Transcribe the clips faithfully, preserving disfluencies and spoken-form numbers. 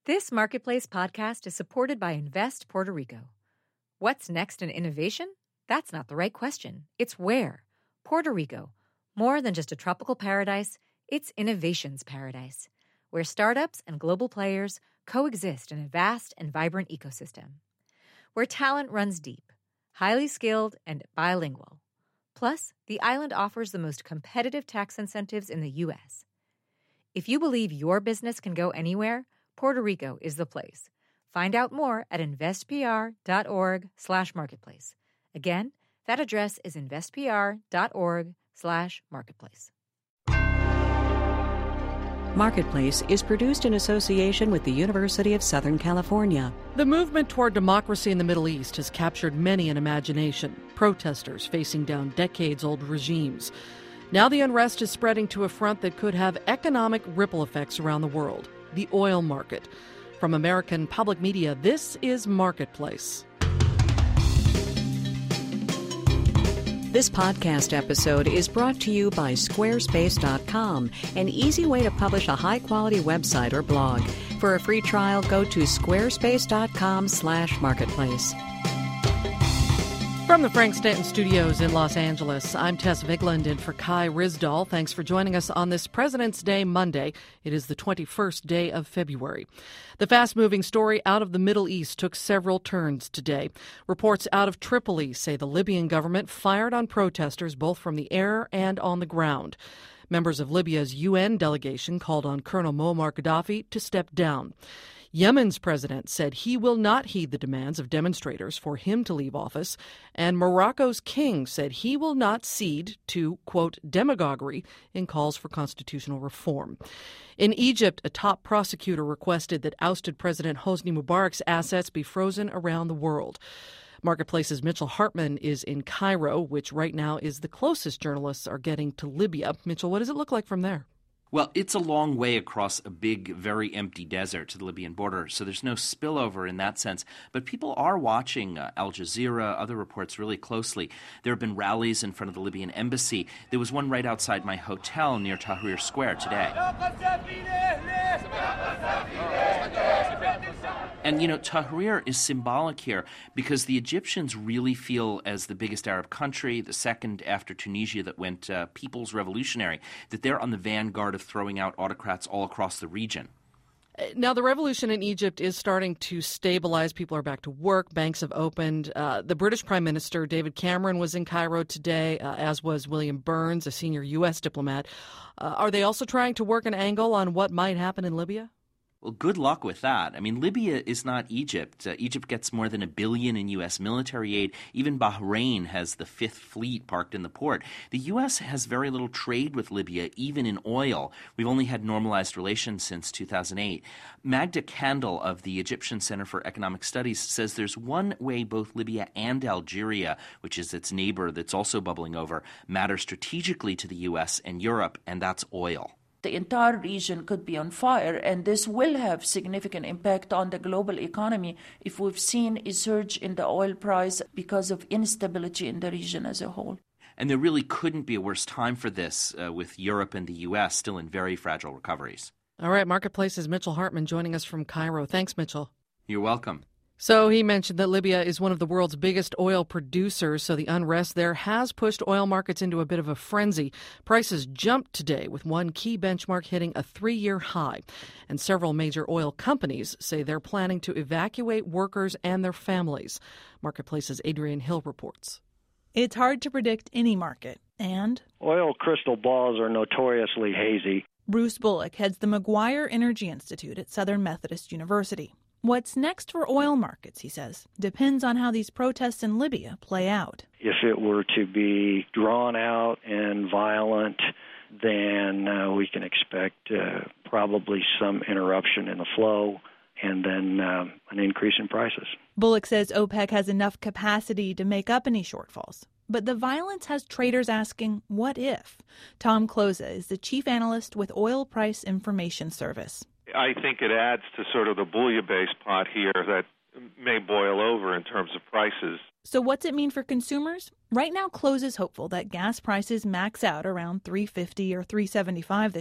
This Marketplace podcast is supported by Invest Puerto Rico. What's next in innovation? That's not the right question. It's where. Puerto Rico. More than just a tropical paradise, it's innovation's paradise, where startups and global players coexist in a vast and vibrant ecosystem. Where talent runs deep, highly skilled, and bilingual. Plus, the island offers the most competitive tax incentives in the U S. If you believe your business can go anywhere, Puerto Rico is the place. Find out more at investpr.org slash marketplace. Again, that address is investpr.org slash marketplace. Marketplace is produced in association with the University of Southern California. The movement toward democracy in the Middle East has captured many an imagination. Protesters facing down decades-old regimes. Now the unrest is spreading to a front that could have economic ripple effects around the world. The oil market. From American Public Media, this is Marketplace. This podcast episode is brought to you by Squarespace dot com, an easy way to publish a high-quality website or blog. For a free trial, go to squarespace dot com slash marketplace. From the Frank Stanton Studios in Los Angeles, I'm Tess Vigland in for Kai Ryssdal. Thanks for joining us on this President's Day Monday. It is the twenty-first day of February. The fast-moving story out of the Middle East took several turns today. Reports out of Tripoli say the Libyan government fired on protesters both from the air and on the ground. Members of Libya's U N delegation called on Colonel Muammar Gaddafi to step down. Yemen's president said he will not heed the demands of demonstrators for him to leave office, and Morocco's king said he will not cede to, quote, demagoguery in calls for constitutional reform. In Egypt, a top prosecutor requested that ousted President Hosni Mubarak's assets be frozen around the world. Marketplace's Mitchell Hartman is in Cairo, which right now is the closest journalists are getting to Libya. Mitchell, what does it look like from there? Well, it's a long way across a big, very empty desert to the Libyan border, so there's no spillover in that sense. But people are watching uh, Al Jazeera, other reports really closely. There have been rallies in front of the Libyan embassy. There was one right outside my hotel near Tahrir Square today. And, you know, Tahrir is symbolic here because the Egyptians really feel, as the biggest Arab country, the second after Tunisia that went uh, people's revolutionary, that they're on the vanguard of throwing out autocrats all across the region. Now, the revolution in Egypt is starting to stabilize. People are back to work. Banks have opened. Uh, the British Prime Minister, David Cameron, was in Cairo today, uh, as was William Burns, a senior U S diplomat. Uh, are they also trying to work an angle on what might happen in Libya? Well, good luck with that. I mean, Libya is not Egypt. Uh, Egypt gets more than a billion in U S military aid. Even Bahrain has the Fifth Fleet parked in the port. The U S has very little trade with Libya, even in oil. We've only had normalized relations since two thousand eight. Magda Kandel of the Egyptian Center for Economic Studies says there's one way both Libya and Algeria, which is its neighbor that's also bubbling over, matter strategically to the U S and Europe, and that's oil. The entire region could be on fire, and this will have significant impact on the global economy if we've seen a surge in the oil price because of instability in the region as a whole. And there really couldn't be a worse time for this, uh, with Europe and the U S still in very fragile recoveries. All right, Marketplace's Mitchell Hartman joining us from Cairo. Thanks, Mitchell. You're welcome. So he mentioned that Libya is one of the world's biggest oil producers, so the unrest there has pushed oil markets into a bit of a frenzy. Prices jumped today, with one key benchmark hitting a three-year high. And several major oil companies say they're planning to evacuate workers and their families. Marketplace's Adrian Hill reports. It's hard to predict any market, and oil crystal balls are notoriously hazy. Bruce Bullock heads the McGuire Energy Institute at Southern Methodist University. What's next for oil markets, he says, depends on how these protests in Libya play out. If it were to be drawn out and violent, then uh, we can expect uh, probably some interruption in the flow and then uh, an increase in prices. Bullock says OPEC has enough capacity to make up any shortfalls. But the violence has traders asking, what if? Tom Kloza is the chief analyst with Oil Price Information Service. I think it adds to sort of the bouillabaisse pot here that may boil over in terms of prices. So what's it mean for consumers? Right now, Kloza is hopeful that gas prices max out around three fifty or three seventy-five this year.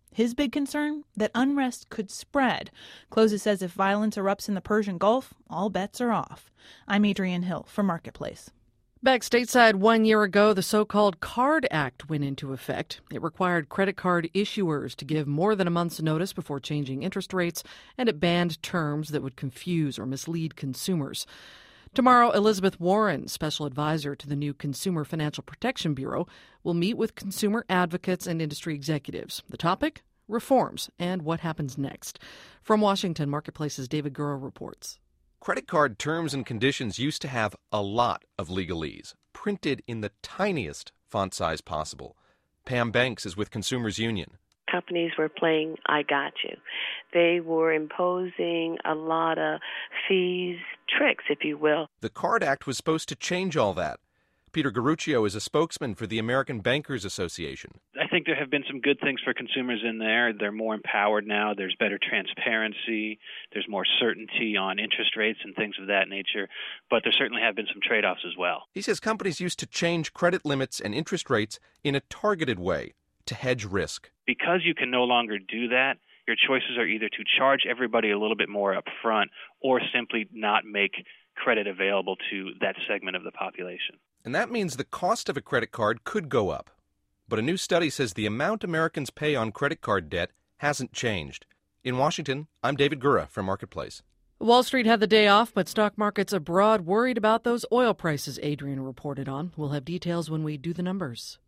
His big concern? That unrest could spread. Klose says if violence erupts in the Persian Gulf, all bets are off. I'm Adrienne Hill for Marketplace. Back stateside one year ago, the so-called CARD Act went into effect. It required credit card issuers to give more than a month's notice before changing interest rates, and it banned terms that would confuse or mislead consumers. Tomorrow, Elizabeth Warren, special advisor to the new Consumer Financial Protection Bureau, will meet with consumer advocates and industry executives. The topic? Reforms and what happens next. From Washington, Marketplace's David Gura reports. Credit card terms and conditions used to have a lot of legalese, printed in the tiniest font size possible. Pam Banks is with Consumers Union. Companies were playing I got you. They were imposing a lot of fees, tricks, if you will. The CARD Act was supposed to change all that. Peter Garruccio is a spokesman for the American Bankers Association. I think there have been some good things for consumers in there. They're more empowered now. There's better transparency. There's more certainty on interest rates and things of that nature. But there certainly have been some trade-offs as well. He says companies used to change credit limits and interest rates in a targeted way to hedge risk. Because you can no longer do that, your choices are either to charge everybody a little bit more up front or simply not make credit available to that segment of the population. And that means the cost of a credit card could go up. But a new study says the amount Americans pay on credit card debt hasn't changed. In Washington, I'm David Gura from Marketplace. Wall Street had the day off, but stock markets abroad worried about those oil prices Adrian reported on. We'll have details when we do the numbers.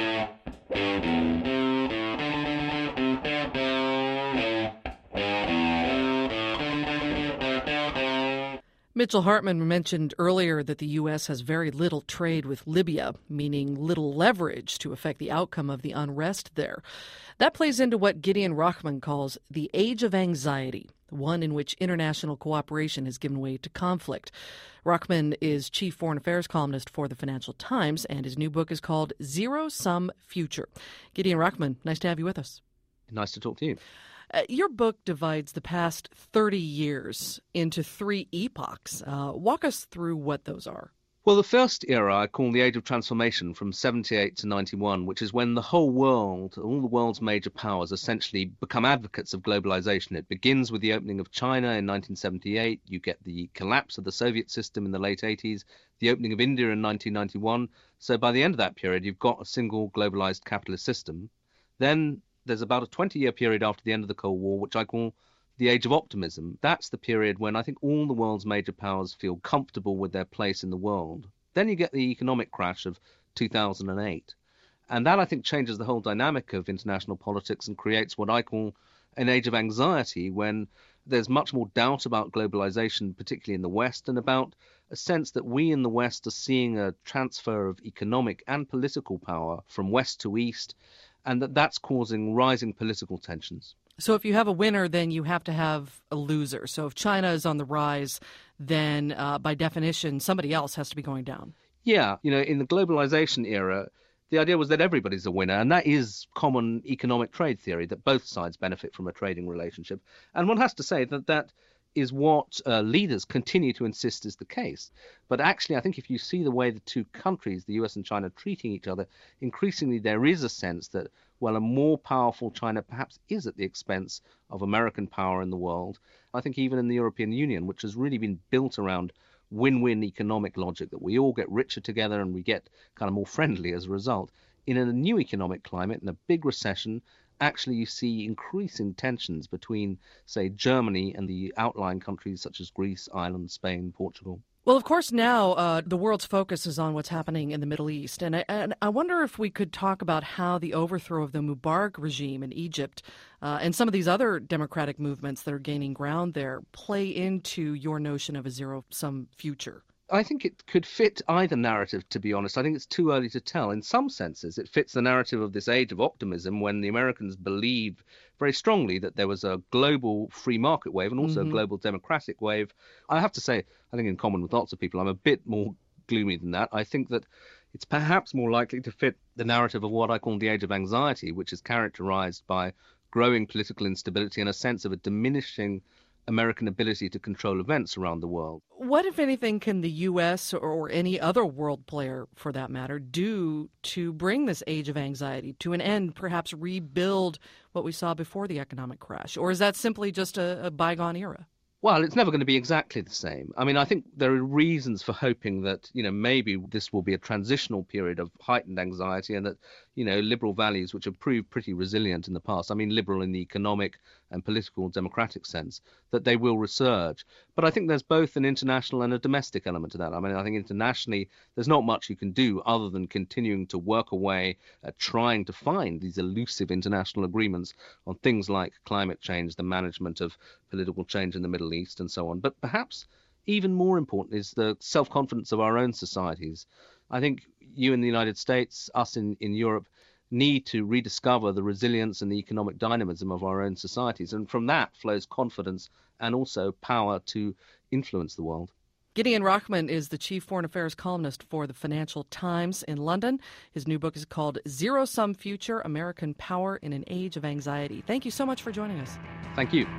Mitchell Hartman mentioned earlier that the U S has very little trade with Libya, meaning little leverage to affect the outcome of the unrest there. That plays into what Gideon Rachman calls the age of anxiety, one in which international cooperation has given way to conflict. Rachman is chief foreign affairs columnist for the Financial Times, and his new book is called Zero Sum Future. Gideon Rachman, nice to have you with us. Nice to talk to you. Uh, your book divides the past thirty years into three epochs. Uh, walk us through what those are. Well, the first era I call the Age of Transformation from seventy-eight to ninety-one, which is when the whole world, all the world's major powers, essentially become advocates of globalization. It begins with the opening of China in nineteen seventy-eight. You get the collapse of the Soviet system in the late eighties, the opening of India in nineteen ninety-one. So by the end of that period, you've got a single globalized capitalist system. Then there's about a twenty-year period after the end of the Cold War, which I call the Age of Optimism. That's the period when I think all the world's major powers feel comfortable with their place in the world. Then you get the economic crash of two thousand eight. And that, I think, changes the whole dynamic of international politics and creates what I call an age of anxiety, when there's much more doubt about globalization, particularly in the West, and about a sense that we in the West are seeing a transfer of economic and political power from West to East, and that that's causing rising political tensions. So if you have a winner, then you have to have a loser. So if China is on the rise, then uh, by definition, somebody else has to be going down. Yeah, you know, in the globalization era, the idea was that everybody's a winner, and that is common economic trade theory, that both sides benefit from a trading relationship. And one has to say that that is what uh, leaders continue to insist is the case. But actually, I think if you see the way the two countries, the U S and China, are treating each other, increasingly there is a sense that, well, a more powerful China perhaps is at the expense of American power in the world. I think even in the European Union, which has really been built around win-win economic logic, that we all get richer together and we get kind of more friendly as a result. In a new economic climate, in a big recession, actually you see increasing tensions between, say, Germany and the outlying countries such as Greece, Ireland, Spain, Portugal. Well, of course, now uh, the world's focus is on what's happening in the Middle East. And I, and I wonder if we could talk about how the overthrow of the Mubarak regime in Egypt uh, and some of these other democratic movements that are gaining ground there play into your notion of a zero-sum future. I think it could fit either narrative, to be honest. I think it's too early to tell. In some senses, it fits the narrative of this age of optimism when the Americans believed very strongly that there was a global free market wave and also mm-hmm. a global democratic wave. I have to say, I think in common with lots of people, I'm a bit more gloomy than that. I think that it's perhaps more likely to fit the narrative of what I call the age of anxiety, which is characterized by growing political instability and a sense of a diminishing American ability to control events around the world. What, if anything, can the U S or any other world player, for that matter, do to bring this age of anxiety to an end, perhaps rebuild what we saw before the economic crash? Or is that simply just a, a bygone era? Well, it's never going to be exactly the same. I mean, I think there are reasons for hoping that, you know, maybe this will be a transitional period of heightened anxiety and that, you know, liberal values, which have proved pretty resilient in the past, I mean, liberal in the economic and political democratic sense, that they will resurge. But I think there's both an international and a domestic element to that. I mean, I think internationally, there's not much you can do other than continuing to work away at trying to find these elusive international agreements on things like climate change, the management of political change in the Middle East and so on. But perhaps even more important is the self-confidence of our own societies. I think you in the United States, us in, in Europe, need to rediscover the resilience and the economic dynamism of our own societies. And from that flows confidence and also power to influence the world. Gideon Rachman is the chief foreign affairs columnist for the Financial Times in London. His new book is called Zero-Sum Future, American Power in an Age of Anxiety. Thank you so much for joining us. Thank you.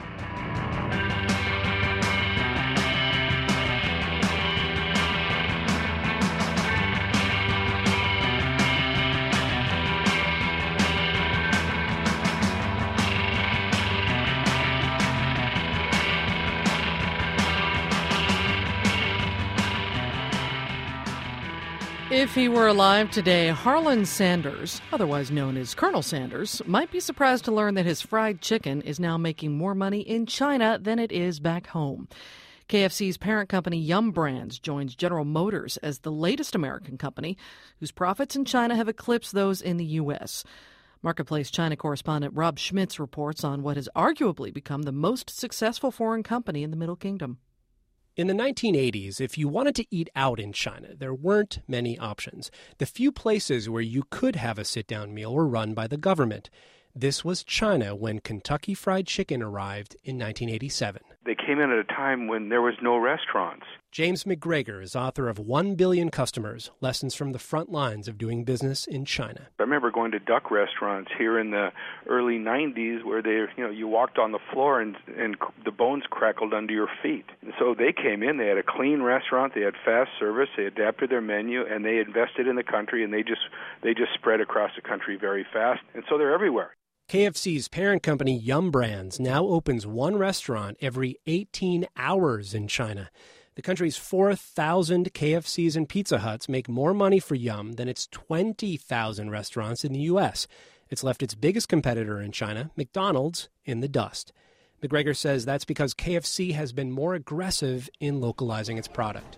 If he were alive today, Harlan Sanders, otherwise known as Colonel Sanders, might be surprised to learn that his fried chicken is now making more money in China than it is back home. K F C's parent company Yum Brands joins General Motors as the latest American company whose profits in China have eclipsed those in the U S. Marketplace China correspondent Rob Schmitz reports on what has arguably become the most successful foreign company in the Middle Kingdom. In the nineteen eighties, if you wanted to eat out in China, there weren't many options. The few places where you could have a sit-down meal were run by the government. This was China when Kentucky Fried Chicken arrived in nineteen eighty-seven. They came in at a time when there was no restaurants. James McGregor is author of One Billion Customers, Lessons from the Front Lines of Doing Business in China. I remember going to duck restaurants here in the early nineties where they, you know, you walked on the floor and and the bones crackled under your feet. And so they came in, they had a clean restaurant, they had fast service, they adapted their menu, and they invested in the country, and they just they just spread across the country very fast. And so they're everywhere. K F C's parent company Yum Brands now opens one restaurant every eighteen hours in China. The country's four thousand K F Cs and Pizza Huts make more money for Yum than its twenty thousand restaurants in the U S. It's left its biggest competitor in China, McDonald's, in the dust. McGregor says that's because K F C has been more aggressive in localizing its product.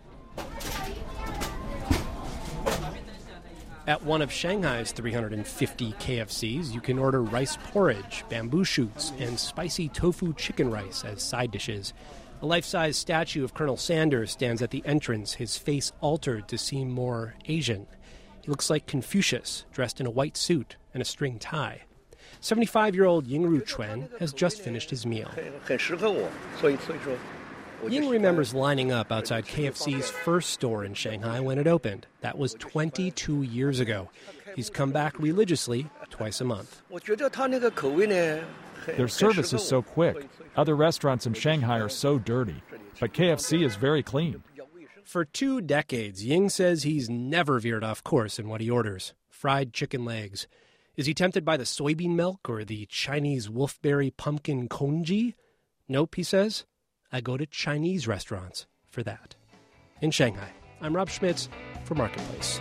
At one of Shanghai's three hundred fifty K F Cs, you can order rice porridge, bamboo shoots, and spicy tofu chicken rice as side dishes. A life-size statue of Colonel Sanders stands at the entrance, his face altered to seem more Asian. He looks like Confucius, dressed in a white suit and a string tie. seventy-five-year-old Yingru Chuan has just finished his meal. Ying remembers lining up outside K F C's first store in Shanghai when it opened. That was twenty-two years ago. He's come back religiously twice a month. Their service is so quick. Other restaurants in Shanghai are so dirty. But K F C is very clean. For two decades, Ying says he's never veered off course in what he orders. Fried chicken legs. Is he tempted by the soybean milk or the Chinese wolfberry pumpkin congee? Nope, he says. I go to Chinese restaurants for that. In Shanghai, I'm Rob Schmitz for Marketplace.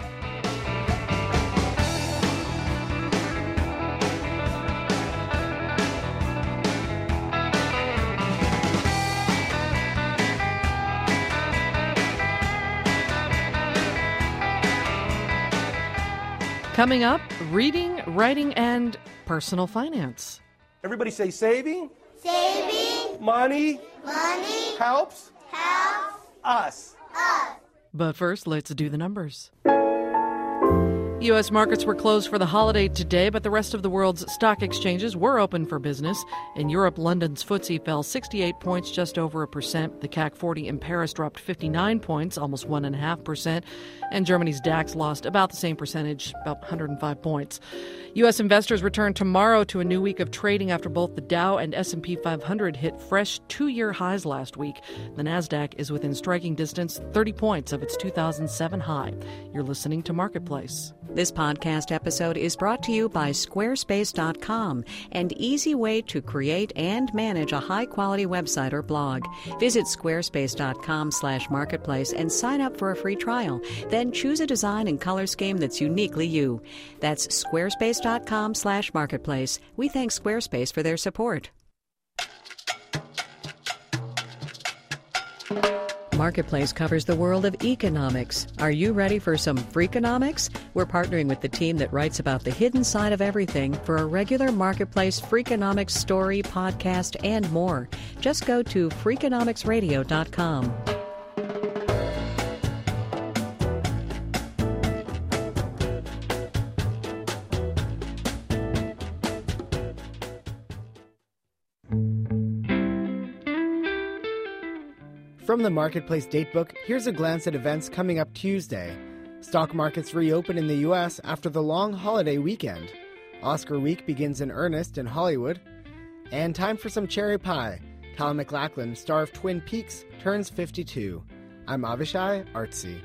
Coming up, reading, writing, and personal finance. Everybody say saving. Saving. Money. Money. Helps. Helps. Us. Us. But first, let's do the numbers. U S markets were closed for the holiday today, but the rest of the world's stock exchanges were open for business. In Europe, London's F T S E fell sixty-eight points, just over a percent. The C A C forty in Paris dropped fifty-nine points, almost one point five percent. And Germany's DAX lost about the same percentage, about one hundred five points. U S investors return tomorrow to a new week of trading after both the Dow and S and P five hundred hit fresh two-year highs last week. The NASDAQ is within striking distance, thirty points of its two thousand seven high. You're listening to Marketplace. This podcast episode is brought to you by Squarespace dot com, an easy way to create and manage a high-quality website or blog. Visit Squarespace dot com slash marketplace and sign up for a free trial. Then choose a design and color scheme that's uniquely you. That's Squarespace dot com slash marketplace. We thank Squarespace for their support. Marketplace covers the world of economics. Are you ready for some Freakonomics? We're partnering with the team that writes about the hidden side of everything for a regular Marketplace Freakonomics story, podcast, and more. Just go to Freakonomics Radio dot com. From the Marketplace Datebook, here's a glance at events coming up Tuesday. Stock markets reopen in the U S after the long holiday weekend. Oscar week begins in earnest in Hollywood. And time for some cherry pie. Kyle MacLachlan, star of Twin Peaks, turns fifty-two. I'm Avishai Artsy.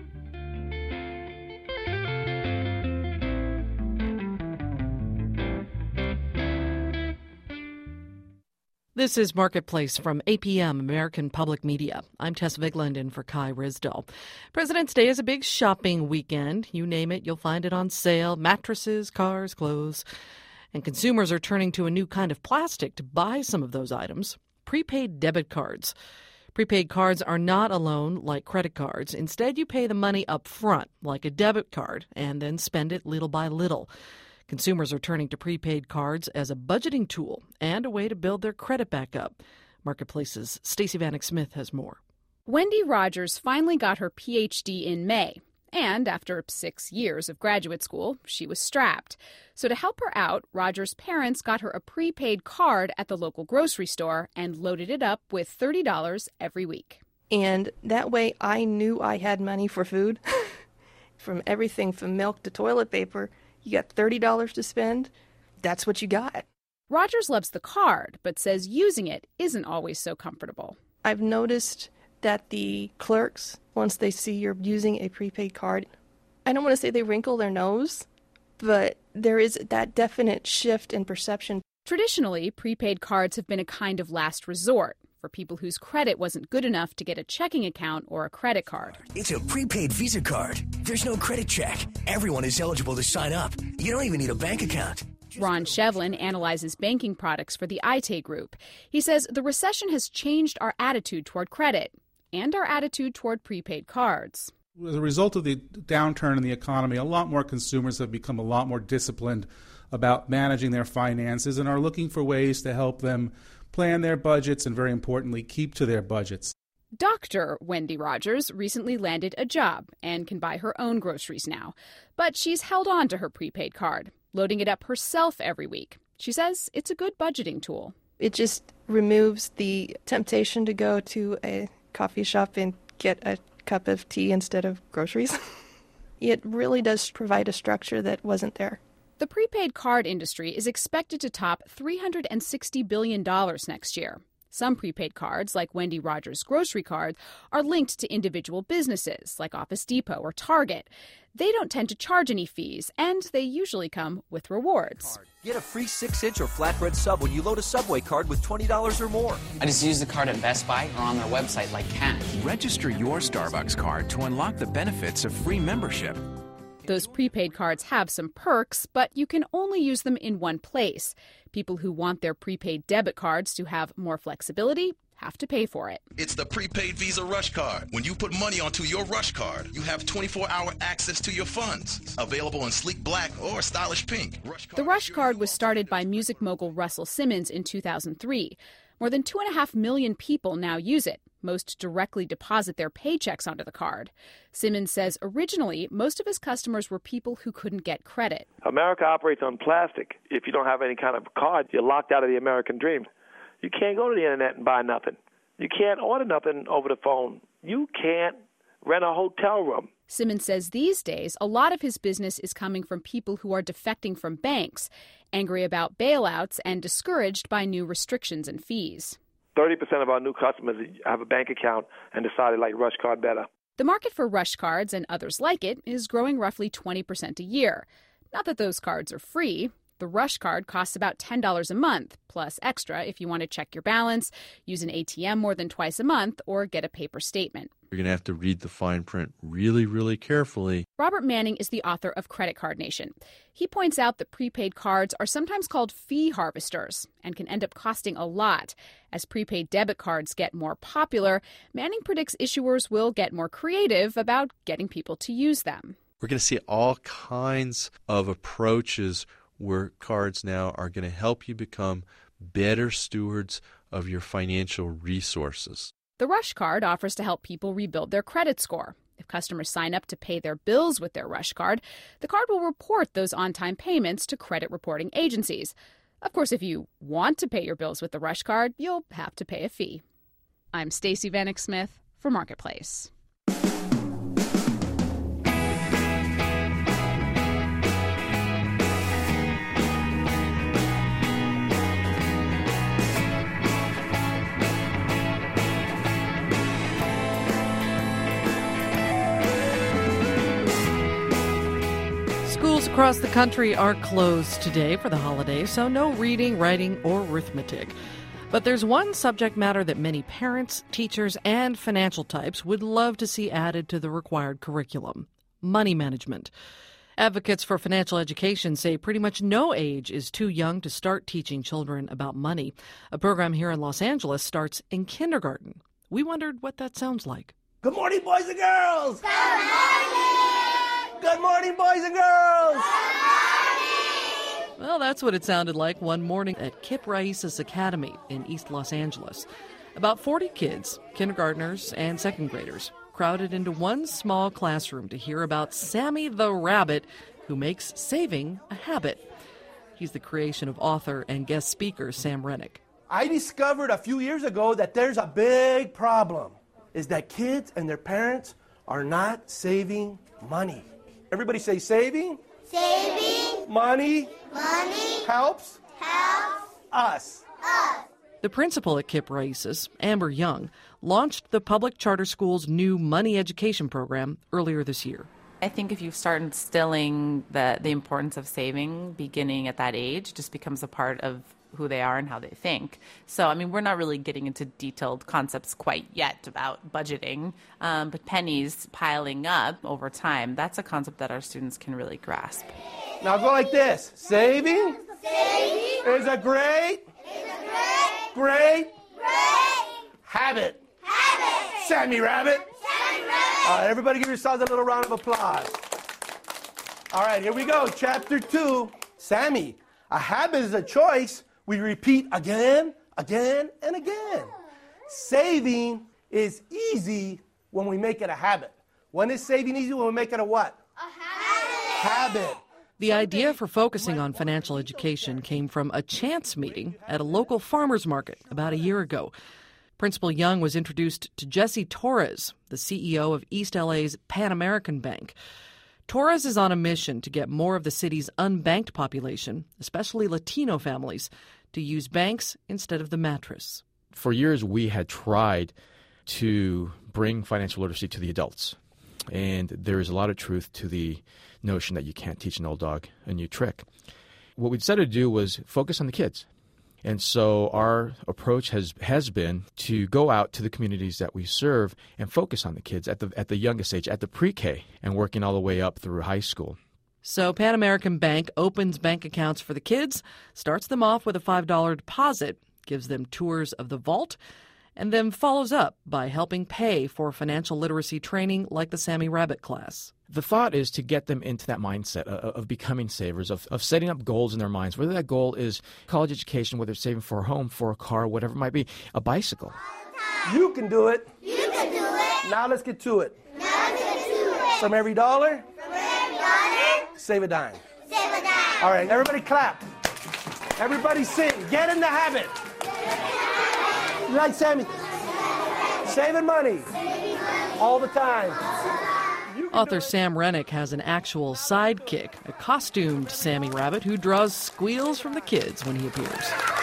This is Marketplace from A P M, American Public Media. I'm Tess Vigland in for Kai Risdall. President's Day is a big shopping weekend. You name it, you'll find it on sale. Mattresses, cars, clothes. And consumers are turning to a new kind of plastic to buy some of those items. Prepaid debit cards. Prepaid cards are not a loan like credit cards. Instead, you pay the money up front, like a debit card, and then spend it little by little. Consumers are turning to prepaid cards as a budgeting tool and a way to build their credit back up. Marketplace's Stacey Vanek Smith has more. Wendy Rogers finally got her P H D in May. And after six years of graduate school, she was strapped. So to help her out, Rogers' parents got her a prepaid card at the local grocery store and loaded it up with thirty dollars every week. And that way I knew I had money for food. From everything from milk to toilet paper. You got thirty dollars to spend, that's what you got. Rogers loves the card, but says using it isn't always so comfortable. I've noticed that the clerks, once they see you're using a prepaid card, I don't want to say they wrinkle their nose, but there is that definite shift in perception. Traditionally, prepaid cards have been a kind of last resort for people whose credit wasn't good enough to get a checking account or a credit card. It's a prepaid Visa card. There's no credit check. Everyone is eligible to sign up. You don't even need a bank account. Ron Shevlin analyzes banking products for the Aite Group. He says the recession has changed our attitude toward credit and our attitude toward prepaid cards. As a result of the downturn in the economy, a lot more consumers have become a lot more disciplined about managing their finances and are looking for ways to help them plan their budgets and, very importantly, keep to their budgets. Doctor Wendy Rogers recently landed a job and can buy her own groceries now. But she's held on to her prepaid card, loading it up herself every week. She says it's a good budgeting tool. It just removes the temptation to go to a coffee shop and get a cup of tea instead of groceries. It really does provide a structure that wasn't there. The prepaid card industry is expected to top three hundred sixty billion dollars next year. Some prepaid cards, like Wendy Rogers' grocery card, are linked to individual businesses, like Office Depot or Target. They don't tend to charge any fees, and they usually come with rewards. Get a free six inch or flatbread sub when you load a Subway card with twenty dollars or more. I just use the card at Best Buy or on their website like cash. Register your Starbucks card to unlock the benefits of free membership. Those prepaid cards have some perks, but you can only use them in one place. People who want their prepaid debit cards to have more flexibility have to pay for it. It's the prepaid Visa Rush Card. When you put money onto your Rush Card, you have twenty-four hour access to your funds. Available in sleek black or stylish pink. The Rush Card was started by music mogul Russell Simmons in two thousand three. More than two and a half million people now use it. Most directly deposit their paychecks onto the card. Simmons says originally, most of his customers were people who couldn't get credit. America operates on plastic. If you don't have any kind of card, you're locked out of the American dream. You can't go to the internet and buy nothing. You can't order nothing over the phone. You can't rent a hotel room. Simmons says these days, a lot of his business is coming from people who are defecting from banks, angry about bailouts and discouraged by new restrictions and fees. thirty percent of our new customers have a bank account and decided like Rush Card better. The market for Rush cards and others like it is growing roughly twenty percent a year. Not that those cards are free. The Rush card costs about ten dollars a month, plus extra if you want to check your balance, use an A T M more than twice a month, or get a paper statement. You're going to have to read the fine print really, really carefully. Robert Manning is the author of Credit Card Nation. He points out that prepaid cards are sometimes called fee harvesters and can end up costing a lot. As prepaid debit cards get more popular, Manning predicts issuers will get more creative about getting people to use them. We're going to see all kinds of approaches where cards now are going to help you become better stewards of your financial resources. The Rush card offers to help people rebuild their credit score. If customers sign up to pay their bills with their Rush card, the card will report those on-time payments to credit reporting agencies. Of course, if you want to pay your bills with the Rush card, you'll have to pay a fee. I'm Stacey Vanek Smith for Marketplace. Schools across the country are closed today for the holiday, so no reading, writing, or arithmetic. But there's one subject matter that many parents, teachers, and financial types would love to see added to the required curriculum: money management. Advocates for financial education say pretty much no age is too young to start teaching children about money. A program here in Los Angeles starts in kindergarten. We wondered what that sounds like. Good morning, boys and girls! Good morning! Good morning, boys and girls! Good morning! Well, that's what it sounded like one morning at Kip Raíces Academy in East Los Angeles. About forty kids, kindergartners and second graders, crowded into one small classroom to hear about Sammy the Rabbit, who makes saving a habit. He's the creation of author and guest speaker Sam Rennick. I discovered a few years ago that there's a big problem, is that kids and their parents are not saving money. Everybody say saving. Saving. Money. Money. Helps. Helps. Us. Us. The principal at Kip Raíces, Amber Young, launched the public charter school's new money education program earlier this year. I think if you start instilling the, the importance of saving beginning at that age, just becomes a part of who they are and how they think. So, I mean, we're not really getting into detailed concepts quite yet about budgeting, um, but pennies piling up over time, that's a concept that our students can really grasp. Now go like this. Saving, Saving is a great, is a great, great, great habit. habit. Sammy Rabbit. Sammy Rabbit. All right, everybody give yourselves a little round of applause. All right, here we go. Chapter two. Sammy, a habit is a choice we repeat again, again, and again. Saving is easy when we make it a habit. When is saving easy? When we make it a what? A habit. Habit. The idea for focusing on financial education came from a chance meeting at a local farmers market about a year ago. Principal Young was introduced to Jesse Torres, the C E O of East L A's Pan American Bank. Torres is on a mission to get more of the city's unbanked population, especially Latino families, to use banks instead of the mattress. For years, we had tried to bring financial literacy to the adults. And there is a lot of truth to the notion that you can't teach an old dog a new trick. What we decided to do was focus on the kids. And so our approach has, has been to go out to the communities that we serve and focus on the kids at the at the youngest age, at the pre-K, and working all the way up through high school. So Pan American Bank opens bank accounts for the kids, starts them off with a five dollars deposit, gives them tours of the vault, and then follows up by helping pay for financial literacy training like the Sammy Rabbit class. The thought is to get them into that mindset of, of becoming savers, of, of setting up goals in their minds, whether that goal is college education, whether it's saving for a home, for a car, whatever it might be, a bicycle. You can do it. You can do it. Now let's get to it. Now let's get to it. From every dollar, From every dollar, save a dime. save a dime. All right, everybody clap. Everybody sing. Get in the habit. Like Sammy. Saving money. All the time. Author Sam Rennick has an actual sidekick, a costumed Sammy Rabbit who draws squeals from the kids when he appears.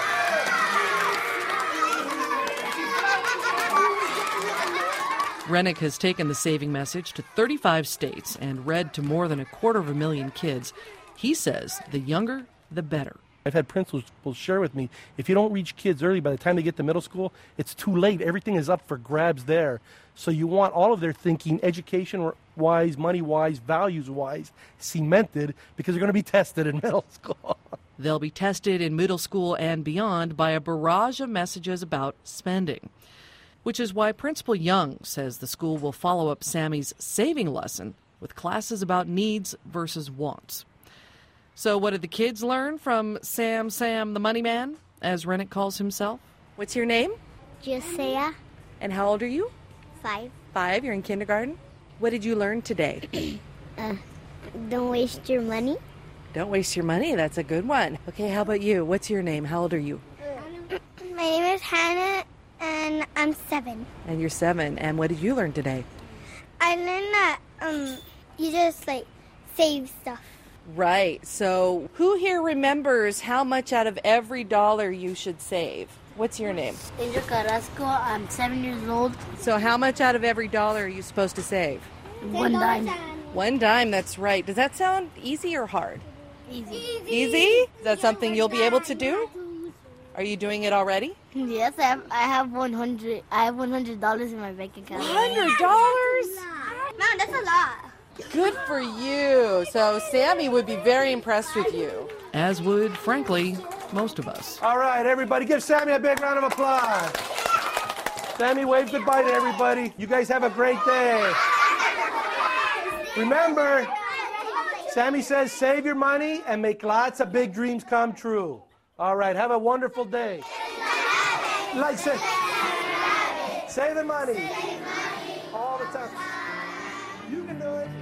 Rennick has taken the saving message to thirty-five states and read to more than a quarter of a million kids. He says the younger, the better. I've had principals share with me, if you don't reach kids early, by the time they get to middle school, it's too late. Everything is up for grabs there. So you want all of their thinking, education-wise, money-wise, values-wise, cemented, because they're going to be tested in middle school. They'll be tested in middle school and beyond by a barrage of messages about spending, which is why Principal Young says the school will follow up Sammy's saving lesson with classes about needs versus wants. So what did the kids learn from Sam Sam the Money Man, as Rennick calls himself? What's your name? Josiah. And how old are you? Five. Five. You're in kindergarten. What did you learn today? uh, don't waste your money. Don't waste your money. That's a good one. Okay, how about you? What's your name? How old are you? My name is Hannah, and I'm seven. And you're seven. And what did you learn today? I learned that um, you just, like, save stuff. Right. So who here remembers how much out of every dollar you should save? What's your name? Angel Carrasco. I'm seven years old. So how much out of every dollar are you supposed to save? One dime. One dime, that's right. Does that sound easy or hard? Easy. Easy? Is that something you'll be able to do? Are you doing it already? Yes, I have, I have one hundred. I have one hundred dollars in my bank account. one hundred dollars? Mom, that's a lot. Good for you. So Sammy would be very impressed with you. As would, frankly, most of us. All right, everybody, give Sammy a big round of applause. Sammy, wave goodbye to everybody. You guys have a great day. Remember, Sammy says save your money and make lots of big dreams come true. All right, have a wonderful day. Like say, save the money. All the time. You can do it.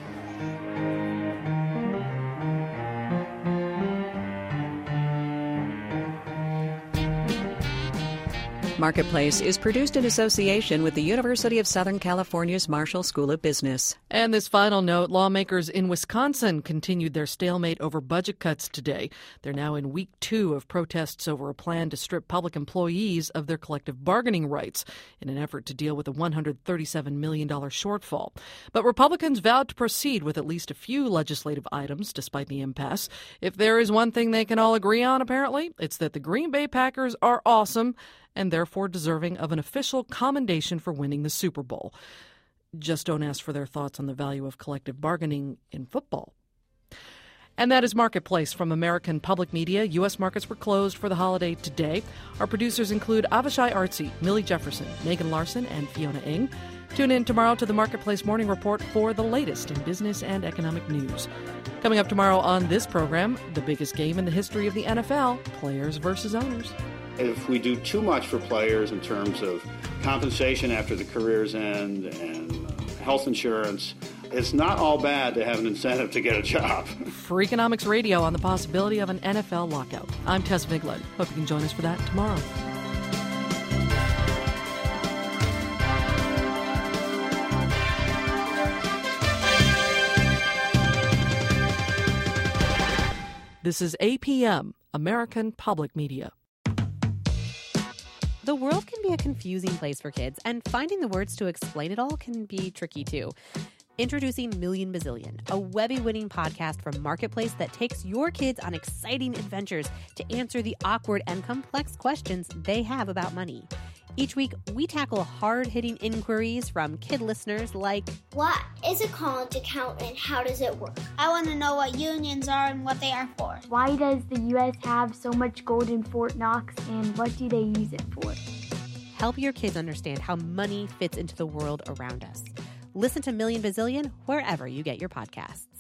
Marketplace is produced in association with the University of Southern California's Marshall School of Business. And this final note, lawmakers in Wisconsin continued their stalemate over budget cuts today. They're now in week two of protests over a plan to strip public employees of their collective bargaining rights in an effort to deal with a one hundred thirty-seven million dollars shortfall. But Republicans vowed to proceed with at least a few legislative items despite the impasse. If there is one thing they can all agree on, apparently, it's that the Green Bay Packers are awesome and therefore deserving of an official commendation for winning the Super Bowl. Just don't ask for their thoughts on the value of collective bargaining in football. And that is Marketplace from American Public Media. U S markets were closed for the holiday today. Our producers include Avishai Artsy, Millie Jefferson, Megan Larson, and Fiona Ng. Tune in tomorrow to the Marketplace Morning Report for the latest in business and economic news. Coming up tomorrow on this program, the biggest game in the history of the N F L, players versus owners. If we do too much for players in terms of compensation after the career's end and uh, health insurance, it's not all bad to have an incentive to get a job. Freakonomics Radio on the possibility of an N F L lockout. I'm Tess Vigland. Hope you can join us for that tomorrow. This is A P M, American Public Media. The world can be a confusing place for kids, and finding the words to explain it all can be tricky too. Introducing Million Bazillion, a Webby-winning podcast from Marketplace that takes your kids on exciting adventures to answer the awkward and complex questions they have about money. Each week, we tackle hard-hitting inquiries from kid listeners like, what is a college account and how does it work? I want to know what unions are and what they are for. Why does the U S have so much gold in Fort Knox and what do they use it for? Help your kids understand how money fits into the world around us. Listen to Million Bazillion wherever you get your podcasts.